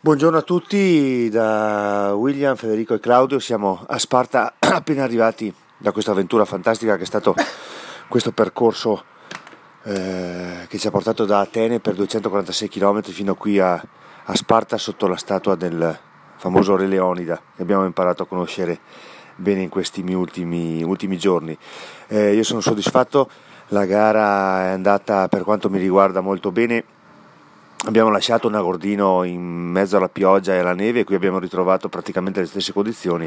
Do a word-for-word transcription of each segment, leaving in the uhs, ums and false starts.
Buongiorno a tutti da William, Federico e Claudio. Siamo a Sparta, appena arrivati da questa avventura fantastica che è stato questo percorso eh, che ci ha portato da Atene per duecentoquarantasei chilometri fino qui a, a Sparta, sotto la statua del famoso Re Leonida, che abbiamo imparato a conoscere bene in questi miei ultimi, ultimi giorni. Eh, io sono soddisfatto, la gara è andata per quanto mi riguarda molto bene. Abbiamo lasciato un Agordino in mezzo alla pioggia e alla neve, e qui abbiamo ritrovato praticamente le stesse condizioni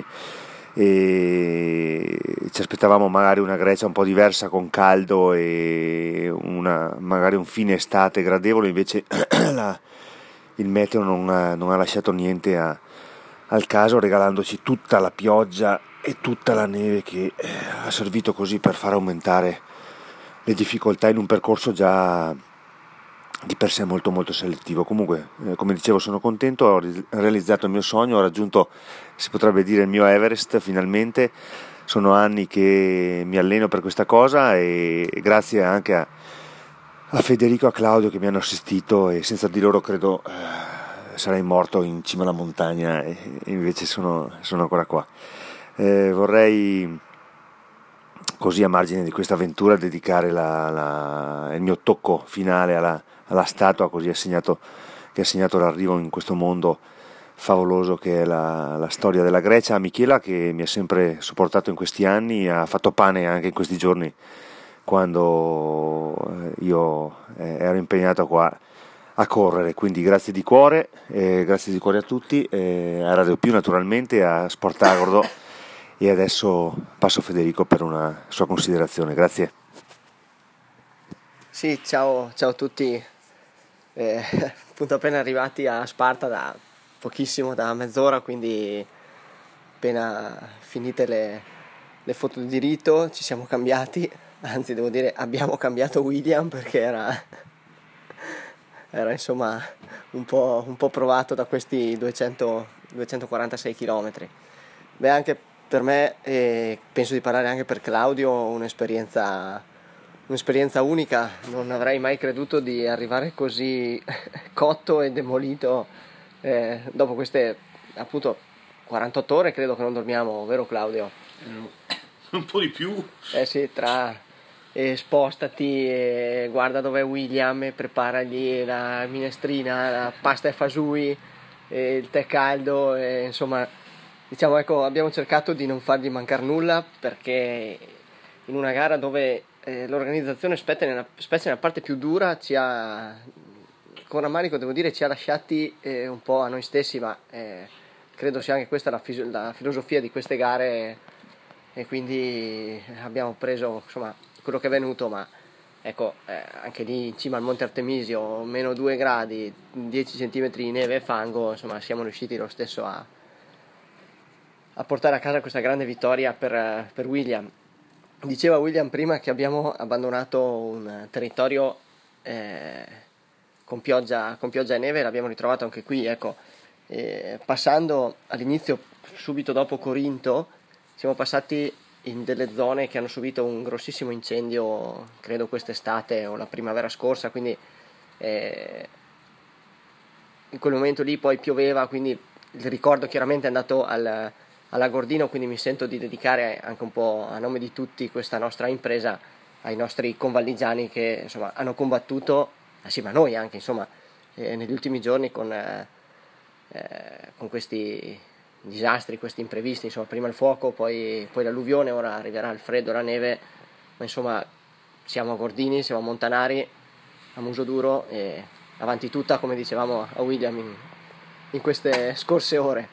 e ci aspettavamo magari una Grecia un po' diversa, con caldo e una, magari un fine estate gradevole. Invece la, il meteo non ha, non ha lasciato niente a, al caso, regalandoci tutta la pioggia e tutta la neve che eh, ha servito così per far aumentare le difficoltà in un percorso già di per sé molto molto selettivo. Comunque, eh, come dicevo, sono contento, ho realizzato il mio sogno, ho raggiunto, si potrebbe dire, il mio Everest finalmente. Sono anni che mi alleno per questa cosa e grazie anche a, a Federico e a Claudio che mi hanno assistito, e senza di loro credo eh, sarei morto in cima alla montagna, e, e invece sono, sono ancora qua. Eh, vorrei così, a margine di questa avventura, dedicare la, la, il mio tocco finale alla, alla statua così assegnato, che ha segnato l'arrivo in questo mondo favoloso che è la, la storia della Grecia, a Michela, che mi ha sempre supportato in questi anni, ha fatto pane anche in questi giorni quando io ero impegnato qua a correre. Quindi grazie di cuore, eh, grazie di cuore a tutti, eh, a Radio Più naturalmente, a Sportagordo. E adesso passo a Federico per una sua considerazione. Grazie. Sì, ciao, ciao a tutti. Eh, appunto appena arrivati a Sparta da pochissimo, da mezz'ora, quindi appena finite le, le foto di rito ci siamo cambiati, anzi devo dire abbiamo cambiato William, perché era, era insomma un po', un po' provato da questi duecento, duecentoquarantasei chilometri. Beh, anche per me, e penso di parlare anche per Claudio, un'esperienza, un'esperienza unica. Non avrei mai creduto di arrivare così cotto e demolito eh, dopo queste appunto quarantotto ore, credo che non dormiamo, vero Claudio? Un po' di più. Eh sì, tra eh, spostati, e guarda dov'è William, e preparagli la minestrina, la pasta e fasui, e il tè caldo, e insomma, diciamo, ecco, abbiamo cercato di non fargli mancare nulla, perché in una gara dove eh, l'organizzazione, specie nella, specie nella parte più dura, ci ha, con rammarico devo dire, ci ha lasciati eh, un po' a noi stessi, ma eh, credo sia anche questa la, fisi- la filosofia di queste gare, e quindi abbiamo preso insomma quello che è venuto. Ma ecco, eh, anche lì in cima al Monte Artemisio, meno due gradi, dieci centimetri di neve e fango, insomma siamo riusciti lo stesso a a portare a casa questa grande vittoria per, per William. Diceva William prima che abbiamo abbandonato un territorio eh, con, pioggia, con pioggia e neve, l'abbiamo ritrovato anche qui, ecco. Eh, passando all'inizio, subito dopo Corinto, siamo passati in delle zone che hanno subito un grossissimo incendio, credo quest'estate o la primavera scorsa, quindi eh, in quel momento lì poi pioveva, quindi il ricordo chiaramente è andato al all'Agordino, quindi mi sento di dedicare anche un po' a nome di tutti questa nostra impresa ai nostri convalligiani che insomma hanno combattuto assieme a noi anche insomma eh, negli ultimi giorni con, eh, eh, con questi disastri, questi imprevisti, insomma prima il fuoco, poi, poi l'alluvione, ora arriverà il freddo, la neve, ma insomma siamo agordini, siamo montanari a muso duro e avanti tutta, come dicevamo a William in, in queste scorse ore.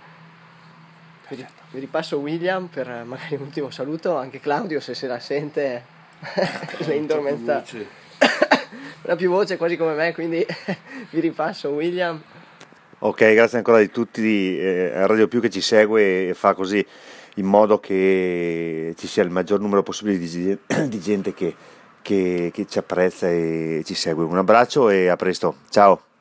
Vi ripasso William per magari un ultimo saluto, anche Claudio se se la sente le indormenza non ha più voce, quasi come me, quindi vi ripasso William. Ok, grazie ancora di tutti eh, a Radio Più che ci segue e fa così in modo che ci sia il maggior numero possibile di, di gente che, che, che ci apprezza e ci segue. Un abbraccio e a presto, ciao!